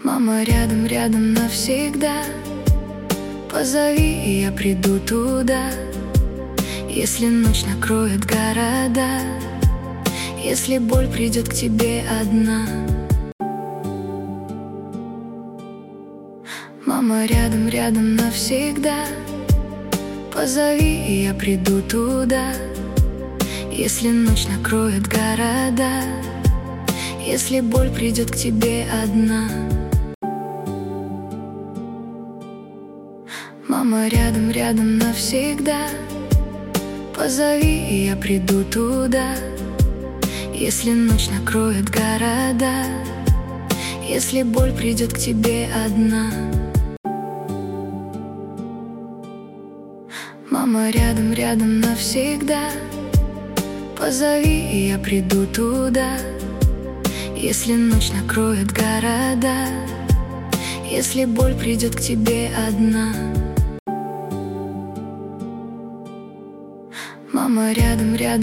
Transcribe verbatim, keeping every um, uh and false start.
Мама рядом, рядом навсегда. Позови, и я приду туда. Если ночь накроет города, если боль придет к тебе одна. Мама рядом, рядом навсегда. Позови, и я приду туда. Если ночь накроет города, если боль придет к тебе одна. Мама рядом, рядом навсегда. Позови, и я приду туда. Если ночь накроет города, если боль придет к тебе одна. Мама рядом, рядом навсегда. Позови, и я приду туда. Если ночь накроет города, если боль придет к тебе одна. Мама рядом, рядом